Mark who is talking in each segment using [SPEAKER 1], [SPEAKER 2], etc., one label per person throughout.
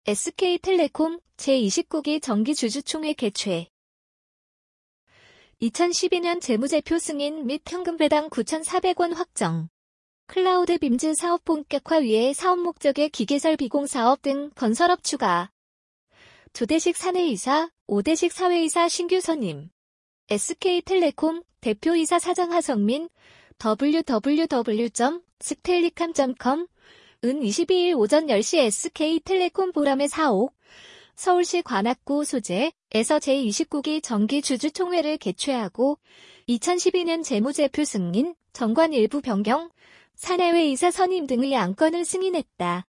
[SPEAKER 1] SK텔레콤 제29기 정기주주총회 개최. 2012년 재무제표 승인 및 현금 배당 9,400원 확정. 클라우드 빔즈 사업 본격화 위해 사업 목적의 기계설비 공사업 등 건설업 추가. 2대식 사내이사, 5대식 사회이사 신규 선임. SK텔레콤 대표이사 사장 하성민 www.sktellicom.com 은 22일 오전 10시 SK텔레콤 보람의 4옥 서울시 관악구 소재에서 제29기 정기주주총회를 개최하고 2012년 재무제표 승인, 정관 일부 변경, 사내외이사 선임 등의 안건을 승인했다.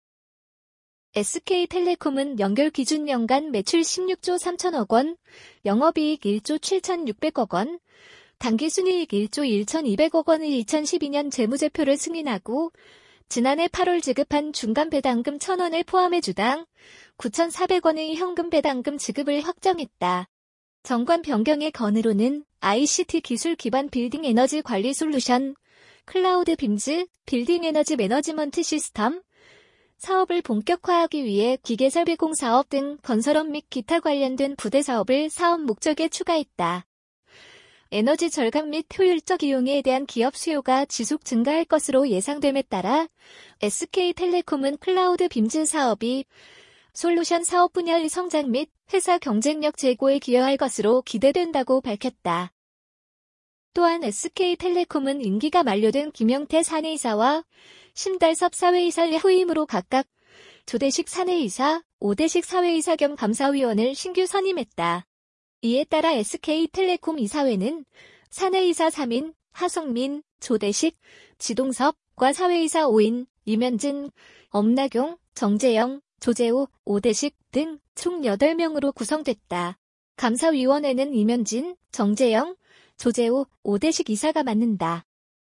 [SPEAKER 1] SK텔레콤은 연결 기준 연간 매출 16조 3천억 원, 영업이익 1조 7,600억 원, 당기순이익 1조 1,200억 원의 2012년 재무제표를 승인하고 지난해 8월 지급한 중간배당금 1,000원을 포함해 주당 9,400원의 현금 배당금 지급을 확정했다. 정관 변경의 건으로는 ICT 기술 기반 빌딩 에너지 관리 솔루션, 클라우드 빔즈, 빌딩 에너지 매너지먼트 시스템, 사업을 본격화하기 위해 기계설비공 사업 등 건설업 및 기타 관련된 부대 사업을 사업 목적에 추가했다. 에너지 절감 및 효율적 이용에 대한 기업 수요가 지속 증가할 것으로 예상됨에 따라 SK텔레콤은 클라우드 빔즈 사업이 솔루션 사업 분야의 성장 및 회사 경쟁력 제고에 기여할 것으로 기대된다고 밝혔다. 또한 SK텔레콤은 임기가 만료된 김영태 사내이사와 심달섭 사회이사의 후임으로 각각 2대식 사내이사, 5대식 사회이사 겸 감사위원을 신규 선임했다. 이에 따라 SK텔레콤 이사회는 사내이사 3인, 하성민, 조대식, 지동섭과 사회이사 5인, 이면진, 엄나경, 정재영, 조재호, 5대식 등 총 8명으로 구성됐다. 감사위원회는 이면진, 정재영, 조재호, 5대식 이사가 맡는다.